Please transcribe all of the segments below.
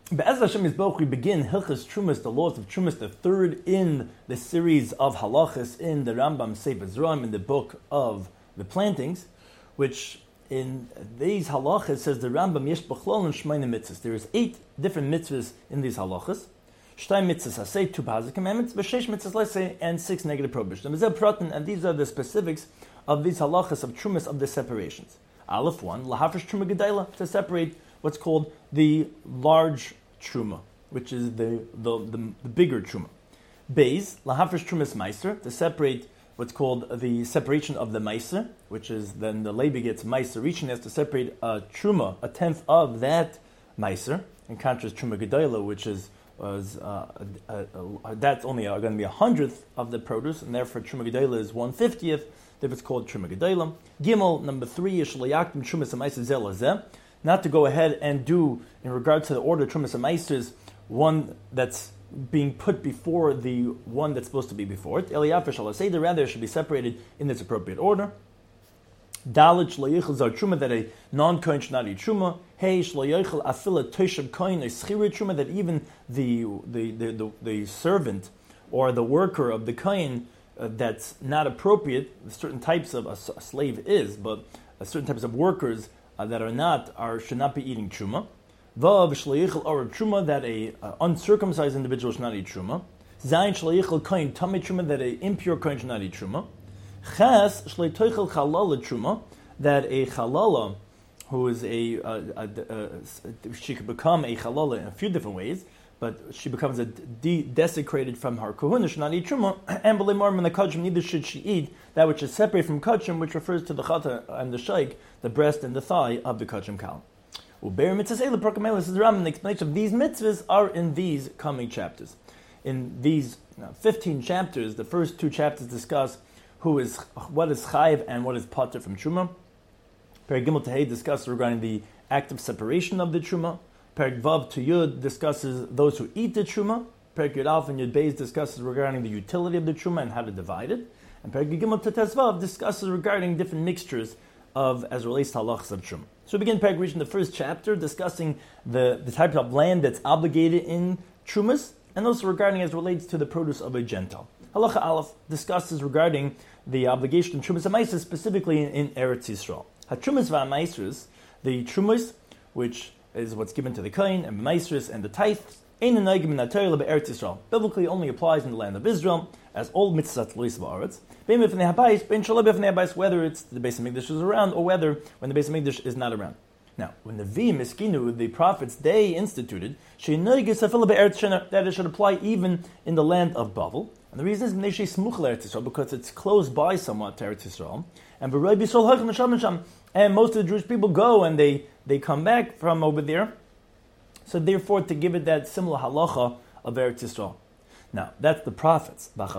Be'ez Hashem Yisboch, we begin Hilchas Trumas, the laws of Trumas, the third in the series of halachas in the Rambam Sefer Zeraim, in the book of the plantings, which in these halachas says the Rambam Yesh B'chlol and Shmeina mitzvahs. There is 8 different mitzvahs in these halachas. Shtay mitzvahs asay, 2 positive commandments, v'sheish mitzvahs lesay, and 6 negative prohibitions. And these are the specifics of these halachas of Trumas, of the separations. Aleph 1, lahafresh truma gedayla, to separate what's called the large truma, which is the bigger truma. Beis, lahafresh trumas meiser, to separate what's called the separation of the meiser, which is then the Levi gets meiser, reaching has to separate a truma, a tenth of that meiser, in contrast truma gedayla, which is that's only going to be 100th of the produce, and therefore truma gedayla is 1/50th. If it's called Truma Gedayla. Gimel, number 3, is Shlayaktim Trumas HaMaisers Zeh Lazeh, not to go ahead and do, in regard to the order Trumas HaMaisers, one that's being put before the one that's supposed to be before it. Eliyafer Shalaseder, rather, it should be separated in its appropriate order. Dalit Shlayachel Zar Truma, that a non-kohen should not eat Truma. Hey, Shlayachel Afila Toshab Kohen, a Schira Truma, that even the servant or the worker of the kohen that's not appropriate. Certain types of a slave is, but certain types of workers that are not should not be eating truma. Vav shleichel or truma, that a uncircumcised individual should not eat truma. Zayin shleichel kohen tamei truma, that a impure kohen should not eat truma. Ches shleitoichel chalala truma, that a chalala who is she could become a chalala in a few different ways, but she becomes desecrated from her kahuna, should not eat truma, and b'leimar in the kachim, neither should she eat that which is separate from kachim, which refers to the chata and the shaykh, the breast and the thigh of the kachim cow. Uber mitzvahs eila prokamelis, the Rambam, the explanation of these mitzvahs are in these coming chapters. In these 15 chapters, the first 2 chapters discuss what is chayiv and what is pater from truma. Perek Gimel to Hey discusses regarding the act of separation of the truma. Perek Vav to Yud discusses those who eat the truma. Perek Yud Alf and Yud Beis discusses regarding the utility of the truma and how to divide it. And Perek Gimel to Tes Vav discusses regarding different mixtures as relates to halachas of truma. So we begin Perek Rishon, the first chapter, discussing the type of land that's obligated in trumas, and also regarding as relates to the produce of a Gentile. Halacha Aleph discusses regarding the obligation of trumas HaMaisers, specifically in Eretz Yisrael. HaTrumas VaMaisers, the trumas, which is what's given to the kohen and Maisris and the tithes, biblically only applies in the land of Israel, as all mitzvahs lois ba'aretz. Whether it's the Beis Hamikdash is around or whether when the Beis Hamikdash is not around. Now, when the Miskinu, the prophets, they instituted that it should apply even in the land of Bavel. And the reason is because it's close by somewhat to Eretz Yisrael. And most of the Jewish people go and they come back from over there. So therefore, to give it that similar halacha of Eretz Yisrael. Now, that's the prophets. Now,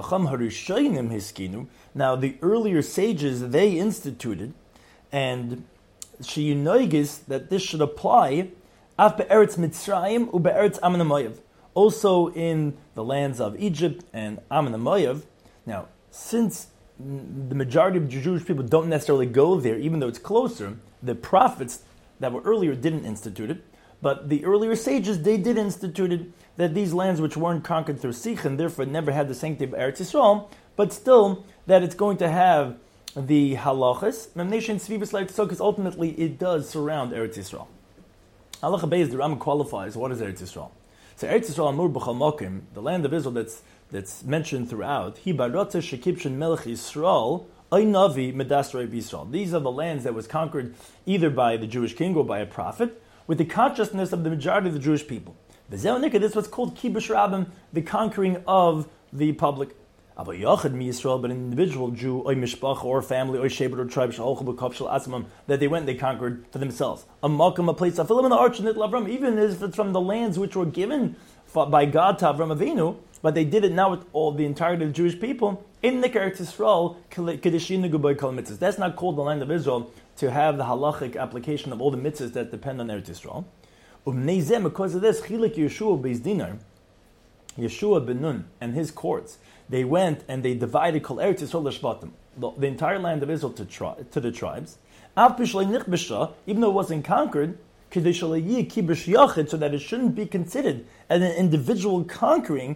the earlier sages, they instituted, and sheyinoigis, that this should apply af be'eretz Mitzrayim u be'eretz Ammon HaMoav, also in the lands of Egypt and Ammon HaMoav. Now, since the majority of Jewish people don't necessarily go there, even though it's closer, the prophets that were earlier didn't institute it, but the earlier sages, they did institute it, that these lands which weren't conquered through Sichan, therefore never had the sanctity of Eretz Yisrael, but still that it's going to have the halachas, because ultimately it does surround Eretz Yisrael. Halacha Beis, the Rambam qualifies what is Eretz Yisrael. So Eretz Yisrael Amur B'chal Mokim, the land of Israel that's mentioned throughout, Hi Barotze Shekibshin Melech Yisrael, Navi Medas Reib Yisrael. These are the lands that was conquered either by the Jewish king or by a prophet, with the consciousness of the majority of the Jewish people. This is what's called Kibush Rabbim, the conquering of the public. But an individual Jew, or mishpach, or family, or sheber, or tribe, that they went and they conquered for themselves. A place, even if it's from the lands which were given by God to Avram Avinu, but they did it now with all the entirety of the Jewish people. In the Eretz Yisrael, that's not called the land of Israel to have the halachic application of all the mitzvahs that depend on Eretz Yisrael. Because of this, Chilik Yeshua Beis Dinar, Yeshua ben Nun and his courts, they went and they divided Kol Eretz Yisrael l'shvatim, the entire land of Israel to the tribes. Even though it wasn't conquered, so that it shouldn't be considered as an individual conquering,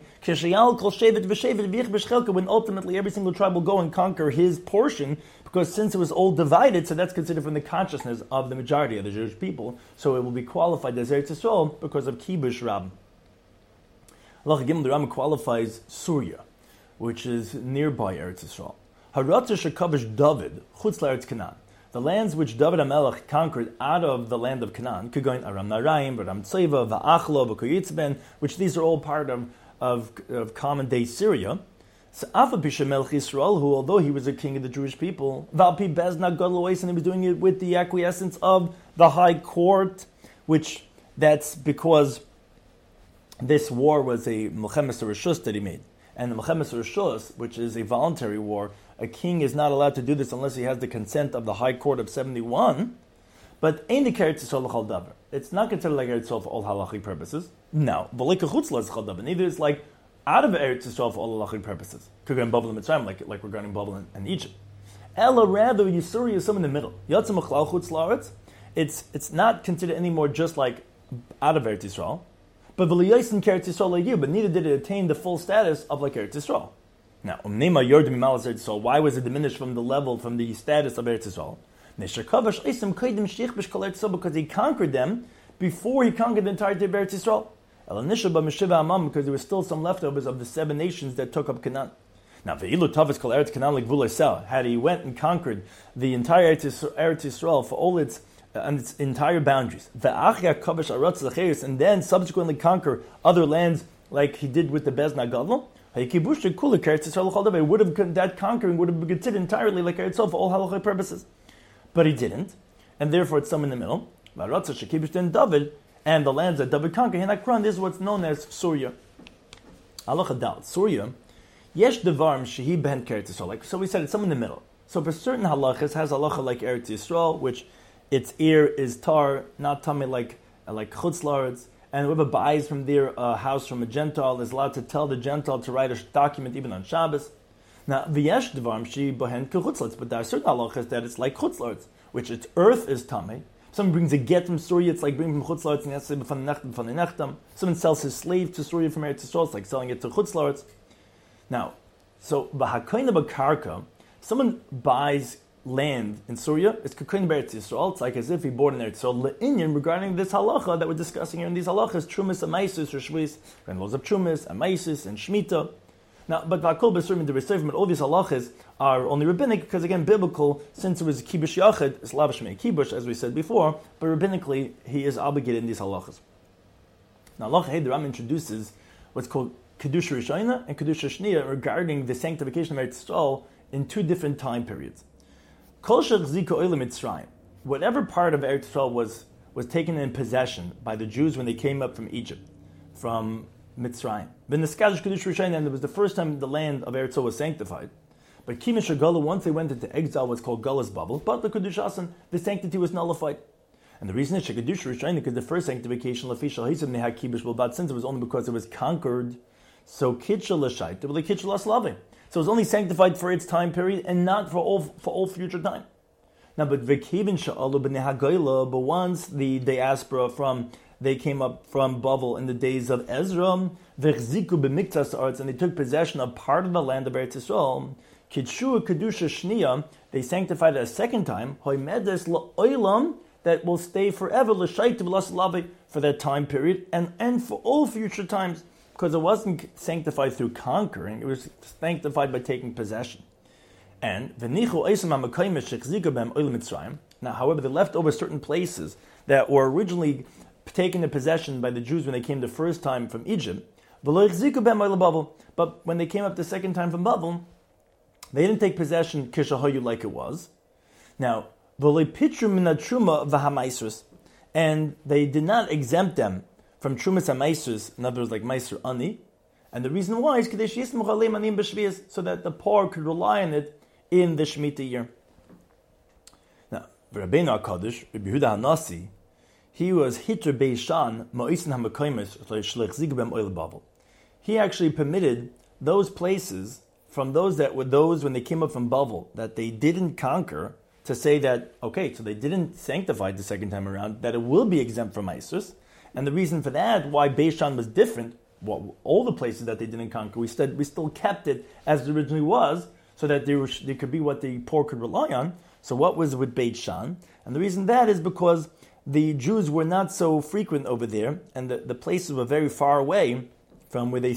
when ultimately every single tribe will go and conquer his portion, because since it was all divided, so that's considered from the consciousness of the majority of the Jewish people, so it will be qualified as Eretz Yisrael because of Kibush Rab. Allah Gimel, the Rambam qualifies Surya, which is nearby Eretz Yisrael. Haratza shekavish David, chutz la'eretz Canaan. The lands which David HaMelech conquered out of the land of Canaan, Kegoin Aram Naraim, Aram Tzeva, Va'achlo, V'koyitzben, which these are all part of common day Syria. So Afa Pisha Melech Yisrael, who although he was a king of the Jewish people, Valpi Bezna Gadlois, and he was doing it with the acquiescence of the high court, which that's because this war was a Melchemes Rishus that he made. And the Melchemes Rishus, which is a voluntary war, a king is not allowed to do this unless he has the consent of the High Court of 71. But ain't the Eretz Yisrael l'chal davar. It's not considered like Eretz Yisrael for all halachic purposes. No, v'leika chutz l'chal davar. Neither is like out of Eretz Yisrael for all halachic purposes. Regarding Babel and Mitzrayim, like regarding Babel and Egypt. Ella rather Yisuri is some in the middle. Yatzim l'chal chutz la'aretz. It's not considered anymore just like out of Eretz Yisrael. But v'liyasin Eretz Yisrael like you. But neither did it attain the full status of like Eretz Yisrael. Now, why was it diminished from the level, from the status of Eretz Yisrael? Because he conquered them before he conquered the entirety of Eretz Yisrael. Because there were still some leftovers of the 7 nations that took up Canaan. Now, had he went and conquered the entire Eretz Yisrael for all its entire boundaries, and then subsequently conquer other lands like he did with the Bezna Gadol, that conquering would have been considered entirely like Eretz Yisrael for all halachic purposes. But he didn't, and therefore it's some in the middle. And the lands that David conquered, this is what's known as Surya. Halacha Dal. Surya, Yesh Devarim Shehi Ben Eretz Yisrael. So we said it's some in the middle. So for certain halachas has halacha like Eretz Yisrael, which its ear is tar, not tummy like Chutz La'aretz. And whoever buys from there a house from a Gentile is allowed to tell the Gentile to write a document even on Shabbos. Now, v'yesh dvarim she bohen kechutzlitz, but there are certain halachas that it's like chutzlitz, which its earth is tamei. Someone brings a get from Surya, it's like bringing from chutzlitz, and he has to say b'fan nechtam. Someone sells his slave to Surya from Eretz Yisrael, it's like selling it to chutzlitz. Now, so b'hakoyna b'karka, someone buys land in Surya, it's Kakoin Eretz Yisrael, it's like as if he bought in Eretz Yisrael. Le'inyan, regarding this halacha that we're discussing here in these halachas, Trumas, Amaisis, or Shvis, and laws of Trumas, Amaisis, and Shemitah. Now, but Vakol B'Surim, the Reseifim, but all these halachas are only rabbinic, because again, biblical, since it was Kibush Yachid, it's Lav Shmei Kibush, as we said before, but rabbinically, he is obligated in these halachas. Now, halacha Hey, the Ram introduces what's called Kedusha Rishayna and Kedusha Shniya regarding the sanctification of Eretz Yisrael in 2 different time periods. Whatever part of Eretz Yisrael was taken in possession by the Jews when they came up from Egypt, from Mitzrayim. And it was the first time the land of Eretz Yisrael was sanctified. But Kimish Gala, once they went into exile, what's called Gala's bubble, but the Kedushasan, the sanctity was nullified. And the reason is Shekadush Rishayna, because the first sanctification, Lafishal Hisim, they had Kibush Bilbad, since it was only because it was conquered. So Kitchel Lashait, they were like Kitchel Aslavim. So it was only sanctified for its time period and not for all future time. Now, but but once the diaspora they came up from Babel in the days of Ezra, and they took possession of part of the land of Eretz Yisrael, Kedusha Shniya, they sanctified it a second time, that will stay forever for that time period and for all future times. Because it wasn't sanctified through conquering, it was sanctified by taking possession. And now, however, they left over certain places that were originally taken into possession by the Jews when they came the first time from Egypt. But when they came up the second time from Babel, they didn't take possession kishahayu like it was. Now, and they did not exempt them from Trumas HaMaisers, in other words, like Maiser Ani. And the reason why is so that the poor could rely on it in the Shemitah year. Now, Rabbeinu HaKadosh, Rabbi Yehuda HaNasi, he was Hitr Beishan Mo'isen HaMakoimes Shlech Zigabem Oil Babel. He actually permitted those places from those that were those when they came up from Babel that they didn't conquer, to say that, okay, so they didn't sanctify it the second time around, that it will be exempt from Isus. And the reason for that, why Beishan was different, all the places that they didn't conquer, we still kept it as it originally was, so that there could be what the poor could rely on. So what was with Beit Shan? And the reason that is because the Jews were not so frequent over there, and the places were very far away from the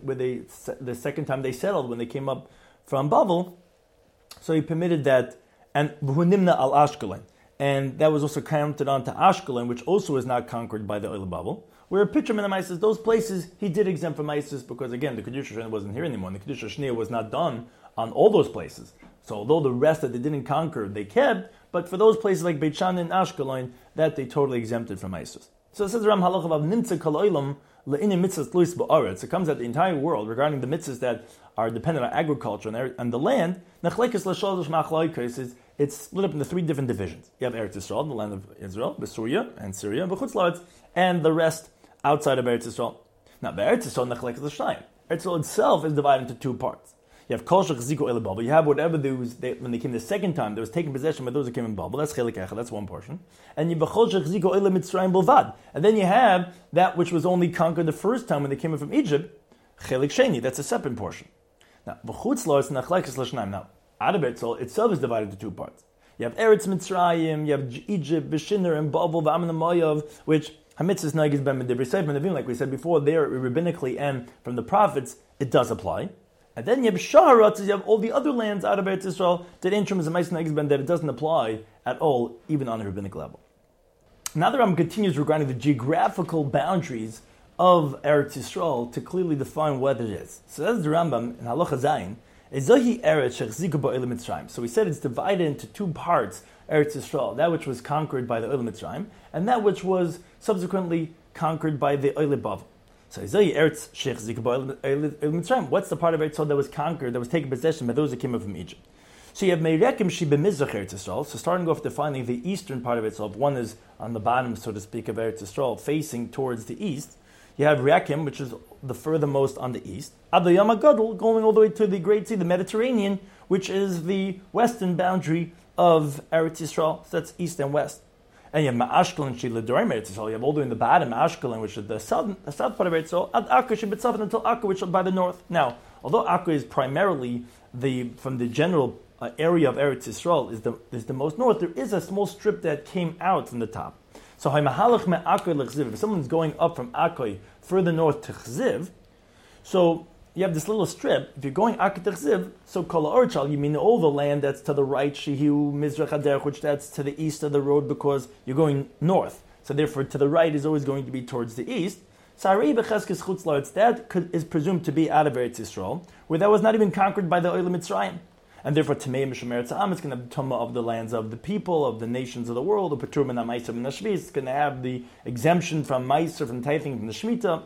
second time they settled, when they came up from Bavel. So he permitted that, and V'hunimna al Ashkelon. And that was also counted on to Ashkelon, which also is not conquered by the Oil of Bavel. Where Pitcham and Isis, those places, he did exempt from Isis, because again, the Kedusha Shania wasn't here anymore, and the Kedusha Shania was not done on all those places. So although the rest that they didn't conquer, they kept, but for those places like Beit Shan and Ashkelon, that they totally exempted from Isis. So it says Ram Halacha Vav Nimtza Kol Olam Le'ini Mitzvahs Tluis Ba'aretz. It comes that the entire world, regarding the mitzvahs that are dependent on agriculture and the land, Nechlekes L'Sholosh Machlokes, it's split up into three different divisions. You have Eretz Yisrael, the land of Israel, Syria and Syria, B'chutz La'aretz, and the rest outside of Eretz Yisrael. Now, Eretz Yisrael Nechlekes L'Shnayim. Eretz Yisrael itself is divided into two parts. You have Kol Shechziko El Babel. You have whatever when they came the second time, there was taken possession by those who came in Babel. That's Chelik Echad, that's one portion. And you have Kol Shechziko El Mitzrayim Bilvad. And then you have that which was only conquered the first time when they came in from Egypt, Chelik Sheni. That's a separate portion. Now, B'chutz Lo, it's Nechlekes L'Shnayim. Now, out of Eretz itself is divided into two parts. You have Eretz Mitzrayim, you have Egypt, B'Shinner, and Babel, V'Amin Amayav, which Hamitzvahs Nagis Ben Medibri Seif Ben Avim, like we said before, there rabbinically and from the prophets, it does apply. And then you have Shaharat, you have all the other lands out of Eretz Yisrael that Intrum is a Ma'is Nagis Ben, that it doesn't apply at all, even on a rabbinic level. Now the Rambam continues regarding the geographical boundaries of Eretz Yisrael to clearly define what it is. So that's the Rambam in Halacha Zayin. Ezohi Eretz Shechziku Ba'Olam Mitzrayim. So we said it's divided into two parts, Eretz Yisrael, that which was conquered by the Olam Mitzrayim, and that which was subsequently conquered by the Olam Bavel. So Ezohi Eretz Shechziku Ba'Olam Mitzrayim. What's the part of Eretz Yisrael that was conquered, that was taken possession by those that came up from Egypt? So you have Meirekim Shi B'Mizrach Eretz Yisrael. So starting off defining the eastern part of Eretz Yisrael, one is on the bottom, so to speak, of Eretz Yisrael, facing towards the east. You have Reakim, which is the furthermost on the east. Ad Yam HaGadol, going all the way to the Great Sea, the Mediterranean, which is the western boundary of Eretz Yisrael. So that's east and west. And you have Ma'ashkelon Shi L'Dorim Eretz Yisrael. You have all the way in the bottom, Ashkelon, which is the south part of Eretz Yisrael. Ad Akka Shi B'Tzafon until Akka, which is by the north. Now, although Akka is primarily from the general area of Eretz Yisrael is the most north, there is a small strip that came out from the top. So if someone's going up from Akoy further north to Chziv, so you have this little strip. If you're going Akoy to Chziv, so Kol Orchal, you mean all the land that's to the right, Shehu Mizrach Haderech, which that's to the east of the road because you're going north. So therefore, to the right is always going to be towards the east. That is presumed to be out of Eretz Yisrael, where that was not even conquered by the Olam Mitzrayim. And therefore, Tamei Mishem Eretz Ha'am is going to have the Tumah of the lands of the people, of the nations of the world, the Petur Min HaMaiser and Hashvis. It's going to have the exemption from Maiser, from tithing, from the Shemitah.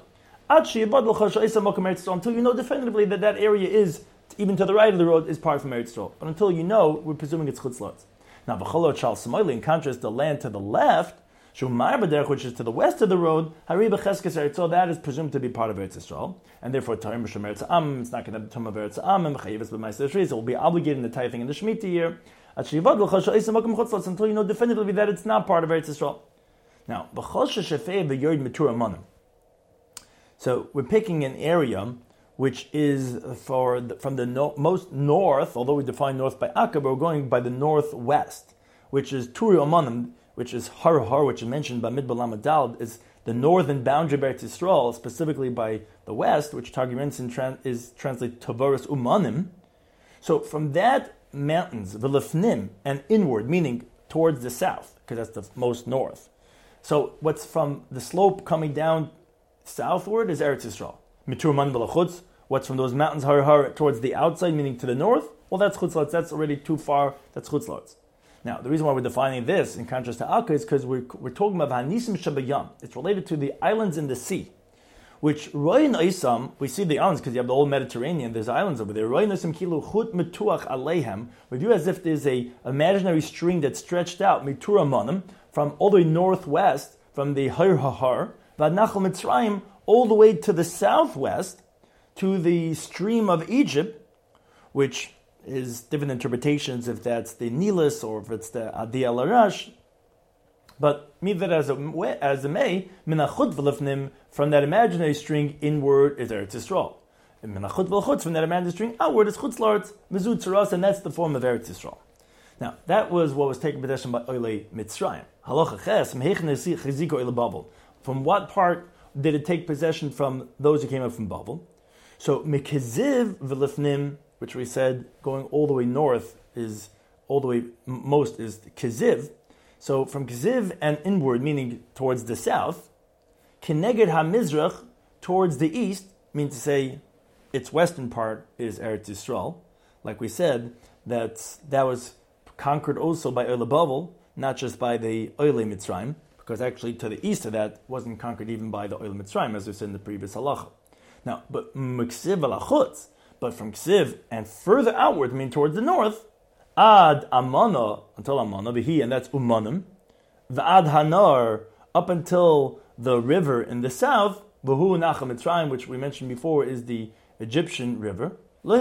Until you know definitively that area is, even to the right of the road, is part from Eretz Yisrael. But until you know, we're presuming it's Chutz La'aretz. Now, V'cholot Shal Samoili, in contrast, the land to the left, Shumar B'derech, which is to the west of the road, Hari B'cheskes Eretz Yisrael, that is presumed to be part of Eretz Yisrael, and therefore Tarim B'Shem Eretz Ha'am, it's not going to have the Tumah of Eretz Ha'am, and B'chayivis B'maiser Shvis, it will be obligated in the tithing in the Shemitah year, until you know definitively that it's not part of Eretz Yisrael. Now, B'chol Shefei V'Yod Metur Amanim. So we're picking an area which is from the most north, although we define north by Akka, but we're going by the northwest, which is Turi Amanim, which is Har, which is mentioned by Midbar Lamed Daled, is the northern boundary of Eretz Yisrael, specifically by the west, which Targum Rinson is translated Tavaris Umanim. So from that mountains, V'lefnim, and inward, meaning towards the south, because that's the most north. So what's from the slope coming down southward is Eretz Yisrael. Mitur Man V'lachutz, what's from those mountains Har towards the outside, meaning to the north, well, that's Chutz La'aretz, that's already too far, that's Chutz La'aretz. Now, the reason why we're defining this, in contrast to Akka, is because we're talking about Hanisim Shabayam. It's related to the islands in the sea, which Royin Isam, we see the islands because you have the whole Mediterranean, there's islands over there. Royin Isam Kilu Chut Metuach Aleihem. We view as if there's a imaginary string that's stretched out, Mitura Manim, from all the way northwest, from the Har Hahar, Vadnachal Mitzrayim, all the way to the southwest, to the stream of Egypt, which is different interpretations if that's the Nilis or if it's the Adi al Arash. But midat as a may, minachut v'lifnim, from that imaginary string inward is Eretz Yisrael. And minachut v'lchutz, from that imaginary string outward is chutz la'aretz, mizut tzaras, and that's the form of Eretz Yisrael. Now, that was what was taken possession by Oilei Mitzrayim. Halacha ches, mehechne chiziko oile Bavel. From what part did it take possession from those who came up from Bavel? So, mekiziv v'lifnim, which we said going all the way north is, all the way most is kiziv. So from kiziv and inward, meaning towards the south, kineged ha-mizrach, towards the east, means to say its western part is Eretz Yisrael. Like we said, that was conquered also by Oile Bavel, not just by the Oile Mitzrayim, because actually to the east of that wasn't conquered even by the Oile Mitzrayim, as we said in the previous halacha. Now, but Meksiv alachutz, but from Ksiv and further outward, mean towards the north, ad Amana, until Amana, v'hi, and that's Umanim, v'ad Hanar, up until the river in the south, v'hu Nacham Mitzrayim, which we mentioned before is the Egyptian river,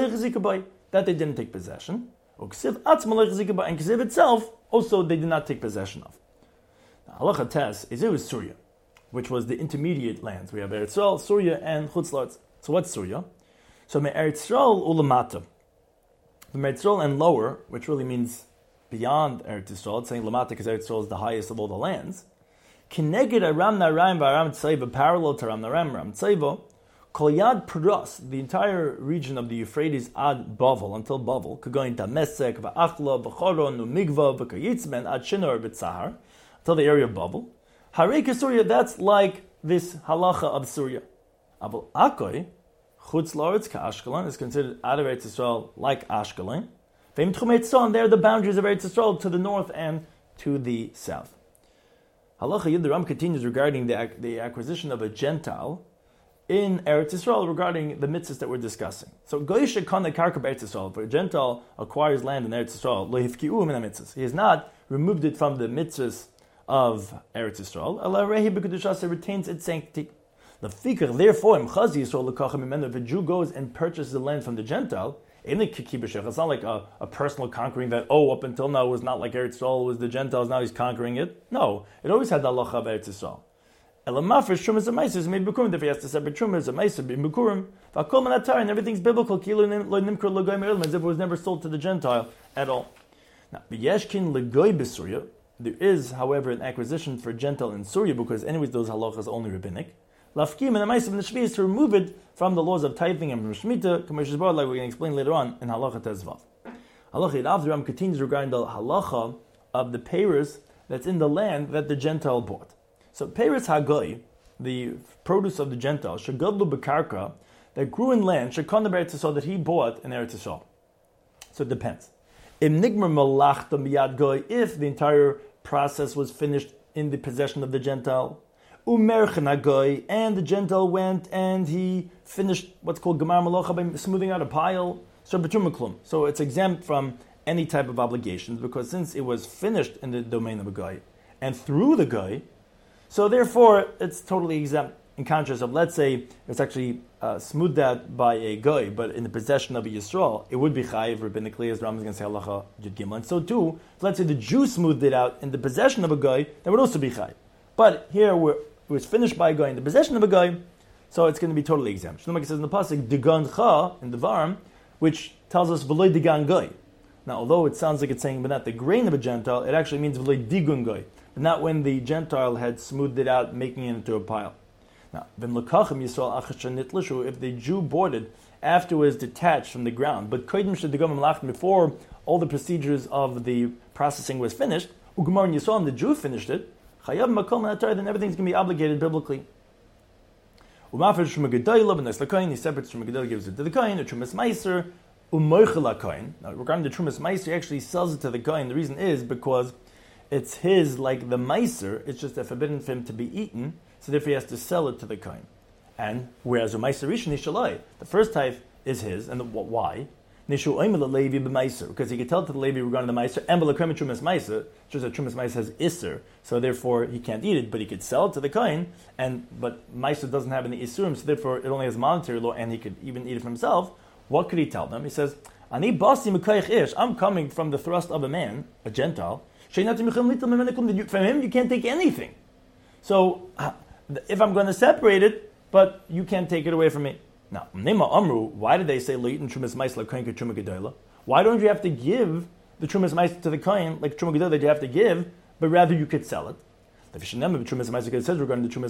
that they didn't take possession. Uksiv atzma lechzikabai, and Ksiv itself, also they did not take possession of. Now, halacha tes is it was Surya, which was the intermediate lands. We have Eretz Yisrael, Surya, and Chutz La'aretz. So what's Surya? So Eretz Yisrael ulamata. From Eretz Yisrael and lower, which really means beyond Eretz Yisrael, it's saying lamata because Eretz Yisrael is the highest of all the lands. Kineged Aram Naraim v'Aram Tzeva, parallel to Aram Naraim, Aram Tzeva, Kol Yad Pras, the entire region of the Euphrates ad Bavel, until Bavel, Kagoin Damesek, v'Achla, v'Choron, v'Migva, v'Kayitzmen, ad Shinor, v'Tzahar, until the area of Bavel. Harei Surya, that's like this halacha of Surya. Aval Akoi, Chutz La'aretz Ka'Ashkelon, is considered out of Eretz Yisrael like Ashkelon. V'im Tchumei Tzon, they're the boundaries of Eretz Yisrael to the north and to the south. Halacha Yud, the Ram continues regarding the acquisition of a Gentile in Eretz Yisrael regarding the mitzvahs that we're discussing. So Goyisha Kana Karka Eretz Yisrael, if a Gentile acquires land in Eretz Yisrael, Lo Hifki'u min ha-mitzvahs, he has not removed it from the mitzvahs of Eretz Yisrael, Allah Rehi B'Kedushas, it retains its sanctity. The fikr, therefore, if a Jew goes and purchases the land from the Gentile, it's not like a personal conquering that, up until now it was not like Eretz Yisrael, it was the Gentiles, now he's conquering it. No, it always had the halacha of Eretz Yisrael. Elamafresh Trumas and Meiser is made Bikurim, therefore he has to separate Trumas and Meiser in Bikurim, and everything's biblical, as if it was never sold to the Gentile at all. Now, B'yeshkin Legoy B'Surya, there is, however, an acquisition for Gentile in Surya, because anyways those halachas are only rabbinic. Lafkim and the Ma'asim and the Shvi is to remove it from the laws of tithing and from Shemitah, like we're going to explain later on in Halacha Tezvav. Halacha Yadav, the Ram continues regarding the halacha of the peiros that's in the land that the Gentile bought. So peiros Hagoy, the produce of the Gentile, Shagadlu Bekarka, that grew in land, Shekana Eretz Yisrael, that he bought in Eretz Yisrael. So it depends. Im Nigmer Malachta Miyad Goy, if the entire process was finished in the possession of the Gentile, Umerchen and the Gentile went and he finished what's called Gemar Malocha by smoothing out a pile, so it's exempt from any type of obligations, because since it was finished in the domain of a guy and through the guy, so therefore it's totally exempt. In contrast of, let's say, it's actually smoothed out by a guy, but in the possession of a Yisrael, it would be chayiv rabbinically, as Ram is going to say halacha Yud Gimel. And so too, if let's say the Jew smoothed it out in the possession of a guy, that would also be chayiv. But here it was finished by a guy in the possession of a guy, so it's going to be totally exempt. Shlomo says in the pasuk digan cha in the varm, which tells us v'loy digan guy. Now, although it sounds like it's saying but not the grain of a Gentile, it actually means v'loy digun guy, but not when the Gentile had smoothed it out, making it into a pile. Now, if the Jew bought it after it was detached from the ground, but before all the procedures of the processing was finished, the Jew finished it, then everything's going to be obligated biblically. He separates Trumas gives it to the Kohen, the Trumas Meiser, Now, regarding the Trumas Meiser, he actually sells it to the Kohen. The reason is because it's his, like the Meiser, it's just forbidden for him to be eaten, so therefore he has to sell it to the Kohen. And whereas the Meiser Rishon Nishalai, the first type is his, and why? Because he could tell to the Levi regarding the Meiser, and Trumas Meiser, just that Trumas Meiser has Isser, so therefore he can't eat it, but he could sell it to the Kohen, but Meiser doesn't have any Issurim, so therefore it only has monetary law, and he could even eat it for himself. What could he tell them? He says, Ani basi mekayich ish. I'm coming from the thrust of a man, a Gentile. From him, you can't take anything. So, if I'm going to separate it, but you can't take it away from me. Now, why did they say why don't you have to give the Trumas Ma'aser to the Kohen like Truma Gedolah that you have to give, but rather you could sell it? The Trumas Ma'aser says regarding the Trumas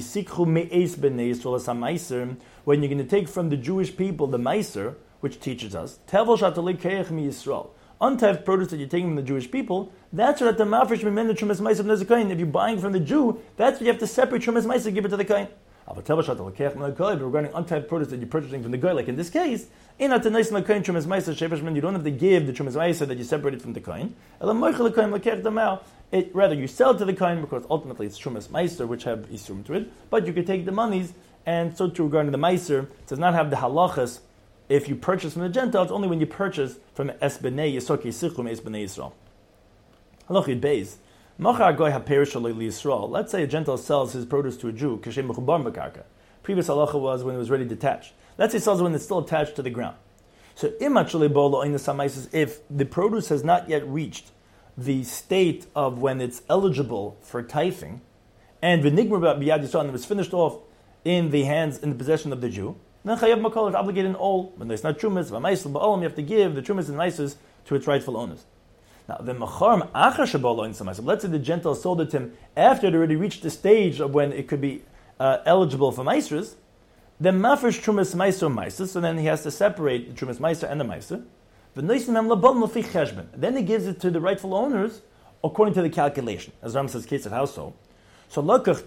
Ma'aser, when you're going to take from the Jewish people the Ma'aser, which teaches us, untaived produce that you're taking from the Jewish people, that's what the mafresh the Trumas Ma'aser from the Kohen. If you're buying from the Jew, that's what you have to separate Trumas Ma'aser and give it to the Kohen. But regarding untaived produce that you're purchasing from the guy, like in this case, you don't have to give the Trumas Ma'aser that you separated from the Kohen. Rather, you sell it to the Kohen because ultimately it's Trumas Ma'aser which have Isum to it, but you could take the monies, and so too regarding the Ma'aser, it does not have the halachas if you purchase from the Gentile, it's only when you purchase from Es B'nei Yisoki Sichum Es B'nei Yisrael. Halachid Beis. Let's say a Gentile sells his produce to a Jew. Previous halacha was when it was ready detached. Let's say he sells it when it's still attached to the ground. So if the produce has not yet reached the state of when it's eligible for tithing, and it was finished off in the possession of the Jew, then Chayav Makol is obligated in all. When there's not Trumas, you have to give the Trumas and Maises to its rightful owners. Now, the Macharm Achar Shabala in Samaisim, let's say the Gentile sold it to him after it already reached the stage of when it could be eligible for Maisers, then Mafresh Trumas Maiser Maiser, so then he has to separate the Trumas Maiser and the Maiser. Then he gives it to the rightful owners according to the calculation. As Ram says, case of how so? So,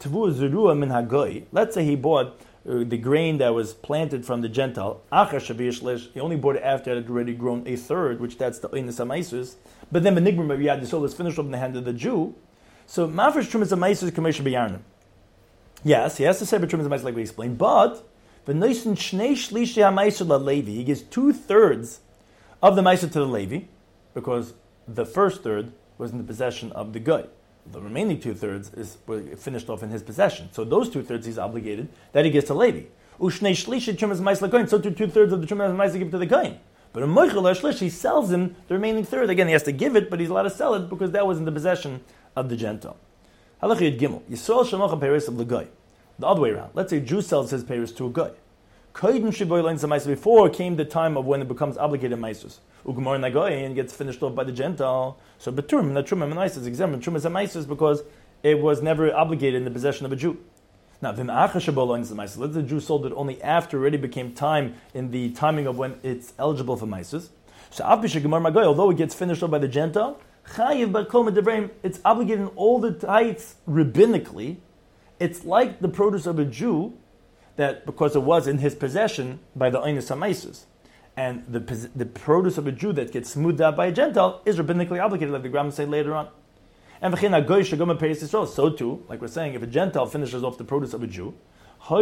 let's say he bought the grain that was planted from the Gentile, he only bought it after it had already grown a third, which that's the Einis HaMaisus. But then Benigmar Maviyad Yisrael is finished up in the hand of the Jew. So Mafresh Trumas HaMaisus Kamesha B'Yarnim. Yes, he has to say Trumas HaMaisus like we explained, but the Noisin Shnei Shlishi HaMaisus LaLevi, he gives 2/3 of the Maisus to the Levi, because the first third was in the possession of the guy. The remaining 2/3 is finished off in his possession. So those 2/3 he's obligated that he gives to Levi. Ushnei Shlishi Trumas HaMaisus LaKohen, so 2/3 of the Trumas HaMaisus give to the Kohen. But in Moichel HaShlish, he sells him the remaining third. Again, he has to give it, but he's allowed to sell it because that was in the possession of the Gentile. Halachah Yud Gimel. Yisrael Shemach HaPeiros of the Goy. The other way around. Let's say a Jew sells his Peiros to a Goy. Before came the time of when it becomes obligated Maisus. Ugmar Nagoy and gets finished off by the Gentile. So Beturim, not Truma Maisus, exempt Trumas HaMaisus because it was never obligated in the possession of a Jew. Now, let's say the Jew sold it only after it already became time in the timing of when it's eligible for Maisus. So, although it gets finished off by the Gentile, it's obligated in all the tithes rabbinically. It's like the produce of a Jew, that because it was in his possession by the Einis HaMaisus. And the produce of a Jew that gets smoothed out by a Gentile is rabbinically obligated, like the Gram say later on. And so too, like we're saying, if a Gentile finishes off the produce of a Jew, so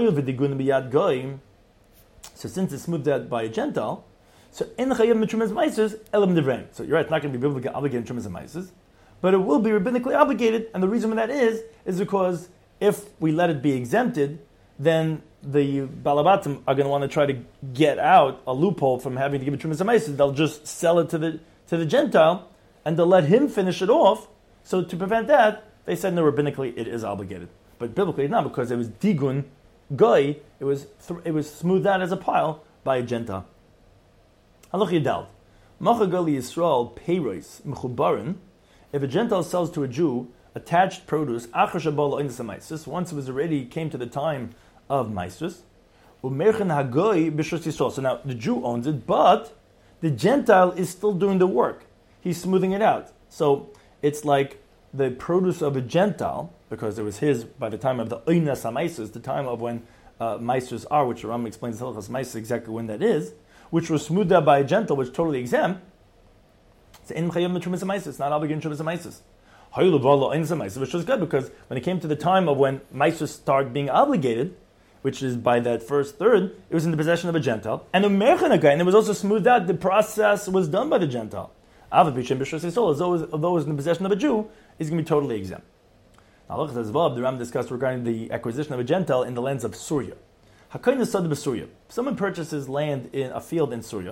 since it's smoothed out by a Gentile, so in Chayav Mitrumas Maisers, Elam Devrem. So you're right, it's not going to be biblically obligated in Trumas Maisers, but it will be rabbinically obligated, and the reason for that is because if we let it be exempted, then the Balabatim are going to want to try to get out a loophole from having to give it Trumas Maisers. They'll just sell it to the Gentile, and they'll let him finish it off. So to prevent that, they said no, rabbinically it is obligated, but biblically not, because it was digun goy. It was smoothed out as a pile by a Gentile. Halach Yidal, Machagali Yisrael Peiros Mechubarin. If a Gentile sells to a Jew attached produce, Achar Shabala Einis HaMaisus, once it was already came to the time of Maisus, Umerchen Hagoy B'Shus Yisrael. So now the Jew owns it, but the Gentile is still doing the work. He's smoothing it out. So it's like the produce of a Gentile, because it was his by the time of the Einas HaMaisus, the time of when Maisus are, which the Rambam explains the Hilchos Maisus exactly when that is, which was smoothed out by a Gentile, which is totally exempt. It's in Chayav Mitrumas HaMaisus. It's not obligated in Trumas HaMaisus. Which was good, because when it came to the time of when Maisus started being obligated, which is by that first third, it was in the possession of a Gentile. And and it was also smoothed out. The process was done by the Gentile. Although it was in the possession of a Jew, is going to be totally exempt. Now, the Ram discussed regarding the acquisition of a Gentile in the lands of Syria. If someone purchases land in a field in Syria,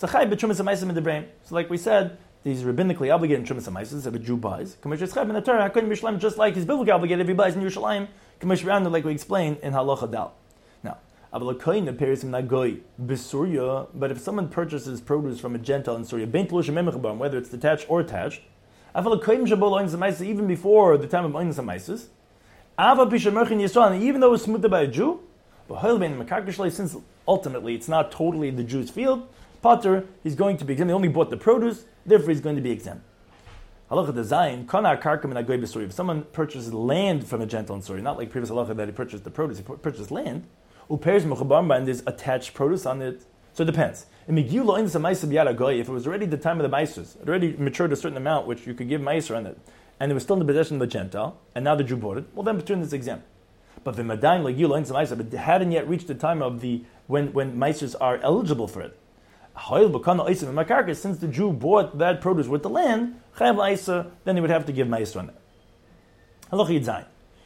So chai b'trumas ha'maisim in the brain. So like we said, he's rabbinically obligated in trumas ha'maisim if a Jew buys. K'mish chai in the Torah, hakohen b'Yerushalayim, just like he's biblically obligated if he buys in Yerushalayim. K'mish b'Yerushalayim, like we explained in Halacha Dal. Now, aval hakohen appears in Nagoy b'Surya, but if someone purchases produce from a Gentile in Surya, bein tlush ha'memech, whether it's detached or attached, aval hakohen shabo lo'in ha'maisim, even before the time of oin ha'maisim, ava b'shemerchin Yisrael, and even though it's smoothed by a Jew, since ultimately it's not totally the Jew's field, Potter, he's going to be exempt. He only bought the produce, therefore he's going to be exempt. Halacha design, if someone purchases land from a Gentile in Surya, not like previous halacha that he purchased the produce, he purchased land, and there's attached produce on it. So it depends. If it was already the time of the maisers, it already matured a certain amount, which you could give maiser on it, and it was still in the possession of the Gentile, and now the Jew bought it, well then between is exempt. But the Madain like Yula but hadn't yet reached the time of the when maisers are eligible for it. Since the Jew bought that produce with the land, then he would have to give maiser on it.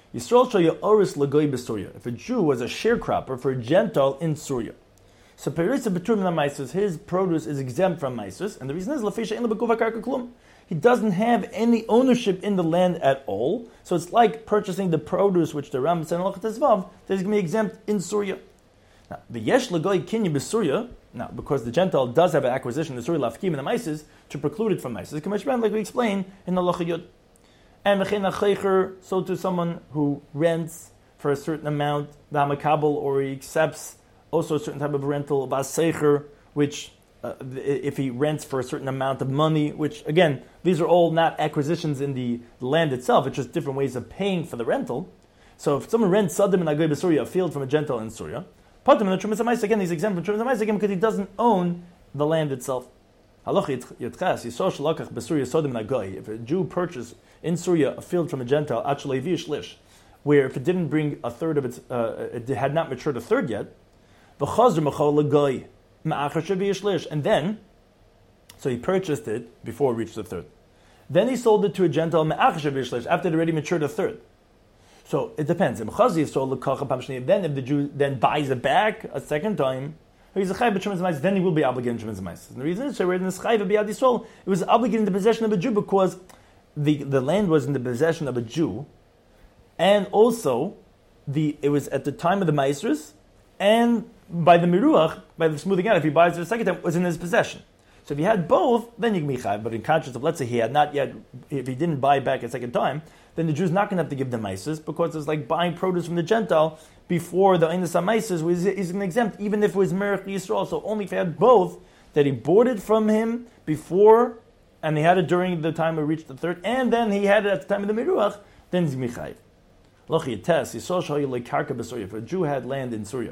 If a Jew was a sharecropper for a Gentile in Surya, so his produce is exempt from maisers, and the reason is he doesn't have any ownership in the land at all, so it's like purchasing the produce which the Ram said in Halacha Tezvav, that is going to be exempt in Surya. Now, the Yesh Lagoy Kinyi B'Surya, now because the Gentile does have an acquisition, the Surya Lafkim and the Maises, to preclude it from Maises, like we explained in Halacha Yud. And V'chein HaCheicher, so to someone who rents for a certain amount, the Hamakabel, or he accepts also a certain type of rental, V'aseicher, which if he rents for a certain amount of money, which again, these are all not acquisitions in the land itself, it's just different ways of paying for the rental. So if someone rents Sadim and Agoy B'Surya, a field from a Gentile in Surya, Patim in the Trumas HaMais, again, he's exempt from Trumas HaMais again because he doesn't own the land itself. Halach Yitchas, Yisrael Shalakach B'Surya Sadim and Agoy, if a Jew purchased in Surya a field from a Gentile, Achalei V'Yishlish, where if it didn't bring a third of its, it had not matured a third yet, V'chazr Machal L'Goy, and then, so he purchased it before it reached the third. Then he sold it to a Gentile after it already matured a third. So it depends. Then if the Jew then buys it back a second time, then he will be obligated in Trumas. And the reason is, it was obligated in the possession of a Jew because the land was in the possession of a Jew, and also it was at the time of the Maisers, and by the miruach, by the smoothing out, if he buys it a second time, it was in his possession. So if he had both, then you can be chayv. But in contrast of, let's say he had not yet, if he didn't buy back a second time, then the Jew's not going to have to give the maises because it's like buying produce from the Gentile before the Einis HaMaises is an exempt, even if it was Merech Yisrael. So only if he had both, that he bought it from him before, and he had it during the time we reached the third, and then he had it at the time of the miruach, then he's chayv. If a Jew had land in Surya,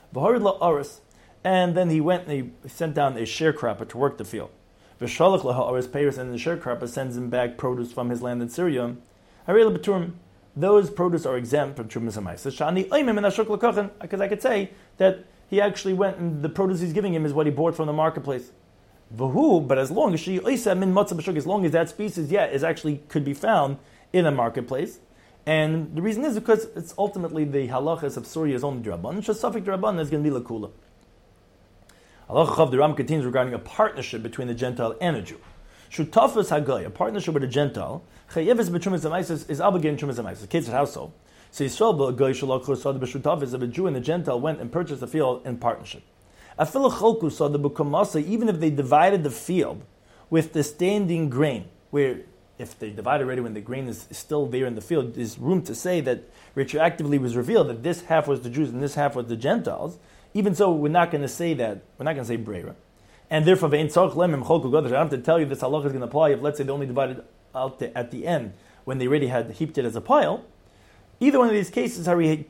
and then he went and he sent down a sharecropper to work the field. And the sharecropper sends him back produce from his land in Syria. Those produce are exempt from Trumas HaMais. Because I could say that he actually went and the produce he's giving him is what he bought from the marketplace. But as long as as long as that species, is actually could be found in a marketplace. And the reason is because it's ultimately the halachas of Surya is only D'Rabban. It's just Safek D'Rabban is going to be Lakula. Halacha Chav, the Ram continues regarding a partnership between the Gentile and a Jew. Shutafas Hagoy, a partnership with a Gentile, Chayeves b'Trumas HaMais is obligated in Trumas HaMais. Kids at household. So Yisrael b'Goy Shalach Sad b'Shutafas, if a Jew and a Gentile went and purchased a field in partnership. Afilu Cholku Sad b'Kamasa, even if they divided the field with the standing grain, where if they divide already when the grain is still there in the field, there's room to say that retroactively was revealed that this half was the Jews and this half was the Gentiles. Even so, we're not going to say that. We're not going to say Breira. And therefore, I don't have to tell you this halacha is going to apply if, let's say, they only divided out at the end when they already had heaped it as a pile. Either one of these cases, we have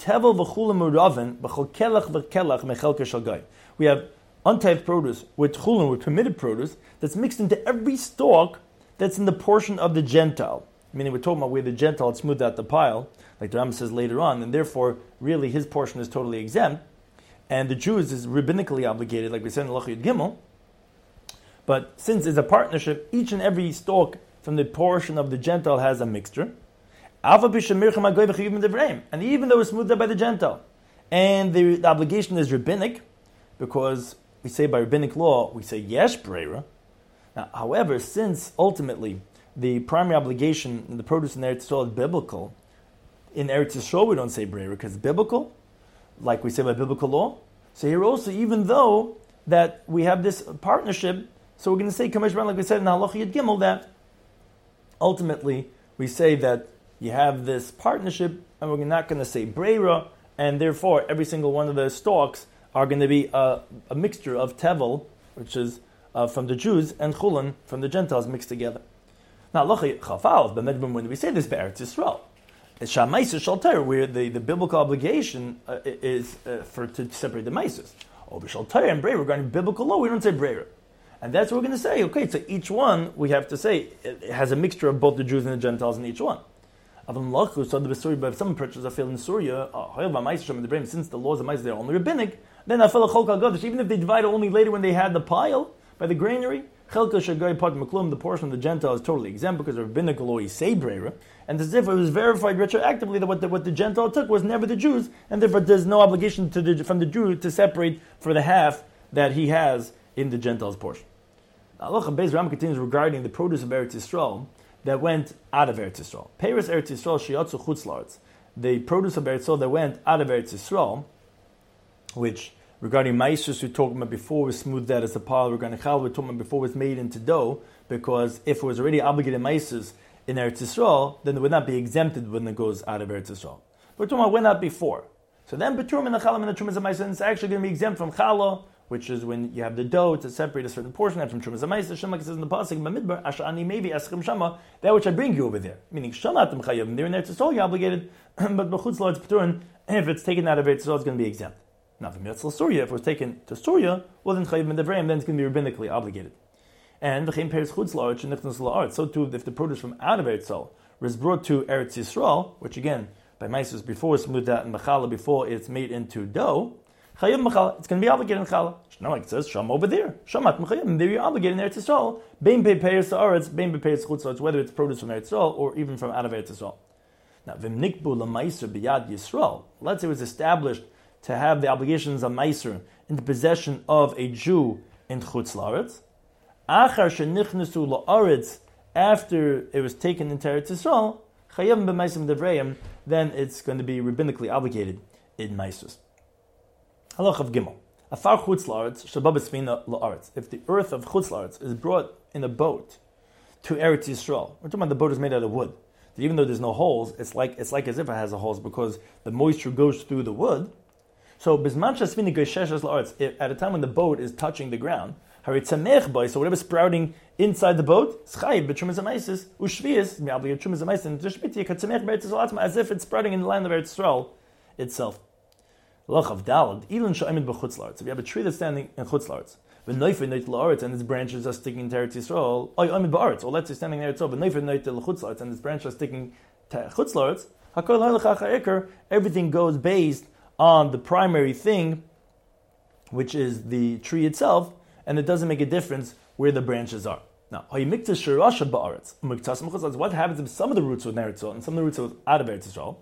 untithed produce with chulin, with permitted produce, that's mixed into every stalk that's in the portion of the Gentile. Meaning we're talking about where the Gentile had smoothed out the pile, like the Ram says later on, and therefore, really, his portion is totally exempt. And the Jews is rabbinically obligated, like we said in Halacha Yud Gimel. But since it's a partnership, each and every stalk from the portion of the Gentile has a mixture. And even though it's smoothed out by the Gentile, and the obligation is rabbinic, because we say by rabbinic law, we say yesh breira. Now, however, since ultimately the primary obligation in the produce in Eretz Yisrael is biblical, in Eretz Yisrael we don't say breira because it's biblical, like we say by biblical law. So here also, even though that we have this partnership, so we're going to say Kamesh Ran, like we said in Halacha Yud Gimel, that ultimately we say that you have this partnership, and we're not going to say breira, and therefore every single one of the stalks are going to be a mixture of tevel, which is from the Jews, and chulin from the Gentiles mixed together. Now, when we say this Eretz Yisrael, it's Shamaisus Shalter, where the biblical obligation is to separate the Maisus. Over Shalter and Breira, regarding biblical law, we don't say Breira. And that's what we're going to say. Okay, so each one, we have to say, it has a mixture of both the Jews and the Gentiles in each one. So if someone purchases a field in Syria, since the laws of Maisus are only rabbinic, then even if they divide it only later when they had the pile by the granary, the portion of the Gentile is totally exempt because of rabbinical law, you say Breira, and as if it was verified retroactively that what the Gentile took was never the Jews, and therefore there's no obligation from the Jew to separate for the half that he has in the Gentile's portion. Halacha Beis Ram continues regarding the produce of Eretz Yisrael that went out of Eretz Yisrael. Peiros Eretz Yisrael sheyatzu chutz la'aretz. The produce of Eretz Yisrael that went out of Eretz Yisrael, which regarding Maisus, we talked about before, was smoothed out as a pile. Regarding Chal, we talked about before, was made into dough, because if it was already obligated Maisus in Eretz Yisrael, then it would not be exempted when it goes out of Eretz Yisrael. But we're talking about went out before. So then, Beturim and the Chalam and the Trumas Maisus, it's actually going to be exempt from Chala, which is when you have the dough to separate a certain portion, and from Trumas Maisus, Shem, like it says in the Pasuk, Bamidbar, Ashani maybe Aschim Shama, that which I bring you over there. Meaning, Shamatim Chayim, there in Eretz Yisrael, you're obligated, but Bechutz Lo, it's Beturim, and if it's taken out of Eretz Yisrael, it's going to be exempt. Now, if it was taken to Surya, well then Chayiv Medavrayim, then it's going to be rabbinically obligated. And the Chaim Peres Chutz La'aretz and Nichnas La'aretz. So too, if the produce from out of Eretz Yisrael was brought to Eretz Yisrael, which again, by Maisus before it's smoothed out and Machala before it's made into dough, Chayiv Machala, it's going to be obligated in Chala. Now, like it says, Sham over there, Shamat Mechayim, and there you're obligated in Eretz Yisrael. Bein Pe Peres La'aretz, Bein Pe Peres Chutz La'aretz, whether it's produce from Eretz Yisrael or even from out of Eretz Yisrael. Now, Vim Nikbu L'Maiser B'Yad Yisrael. Let's say it was established to have the obligations of Maiser in the possession of a Jew in Chutz La'aretz. Achar shenichnesu la'aretz, after it was taken into Eretz Yisrael, chayavim b'maisim devrayim, then it's going to be rabbinically obligated in Maisus. Halach of Gimel. Afar Chutz La'aretz, shabab esfina la'aretz. If the earth of Chutz La'aretz is brought in a boat to Eretz Yisrael, we're talking about the boat is made out of wood. Even though there's no holes, it's like as if it has a holes because the moisture goes through the wood. So, at a time when the boat is touching the ground, so whatever's sprouting inside the boat, as if it's sprouting in the land of Eretz Yisrael itself. If you have a tree that's standing in Chutz La'aretz, and its branches are sticking to Eretz Yisrael, or let's say standing in Eretz Yisrael, and its branches are sticking to Chutz La'aretz, everything goes based on the primary thing, which is the tree itself, and it doesn't make a difference where the branches are. Now, what happens if some of the roots are in Eretz Yisrael and some of the roots are out of Eretz Yisrael?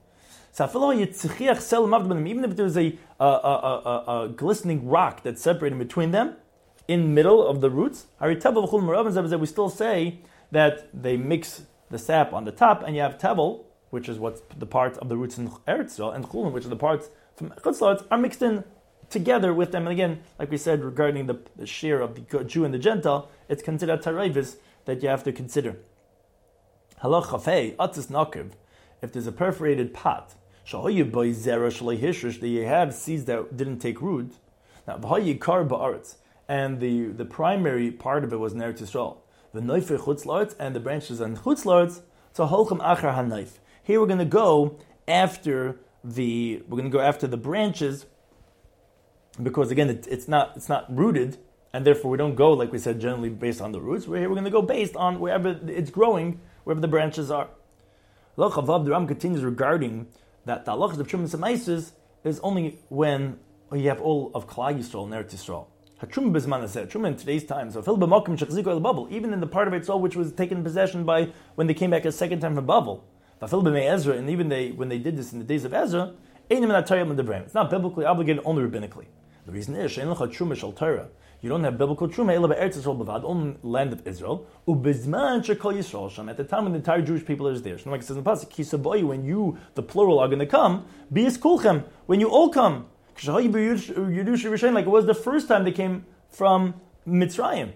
Even if there's a glistening rock that's separating between them, in the middle of the roots, we still say that they mix the sap on the top, and you have tevel, which is what's the part of the roots in Eretz Yisrael, and chulin, which are the parts from Chutz La'aretz, are mixed in together with them. And again, like we said, regarding the share of the Jew and the Gentile, it's considered tarayvis that you have to consider. Halach chafei atzis nakiv. If there's a perforated pot, that you have seeds that didn't take root. Now, v'hayikar ba'aretz, and the primary part of it was in Eretz Yisrael. The noifer Chutz La'aretz, and the branches on Chutz La'aretz. So holchem achar hanayf. Here we're going to go after the branches, because again it's not rooted, and therefore we don't go like we said generally based on the roots. We're going to go based on wherever it's growing, wherever the branches are. Halach Vav, the Ram continues regarding that the halachas of Trumas Maisus is only when you have all of Klal Yisrael and Eretz Yisrael. Hatruma bezman hazeh, truma in today's times, so even in the part of Eretz Yisrael which was taken possession by when they came back a second time from Babel. Ezra, and even when they did this in the days of Ezra, it's not biblically obligated, only rabbinically. The reason is she'en lecha truma shel Torah. You don't have biblical truma ela be'eretz Yisrael b'vad, only land of Israel. Ubizman shekol Yisrael sham. At the time when the entire Jewish people is there. Like it says in the pasuk, kisaboy, when you, the plural, are going to come, bi'is kulchem, when you all come. Like it was the first time they came from Mitzrayim.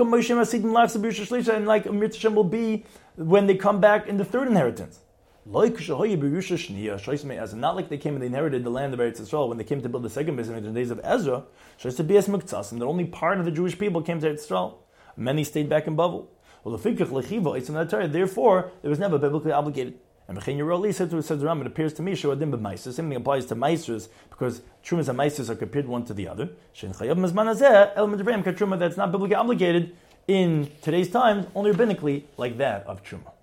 And like Mitzrayim will be when they come back in the third inheritance. Not like they came and they inherited the land of Eretz Yisrael when they came to build the second Beis Hamikdash in the days of Ezra. And that only part of the Jewish people came to Eretz Yisrael. Many stayed back in Bavel. Therefore, it was never biblically obligated. And said to Rambam, it appears to me, same thing applies to Maisers, because Trumas and Maisers are compared one to the other. That's not biblically obligated in today's times, only rabbinically, like that of Truma.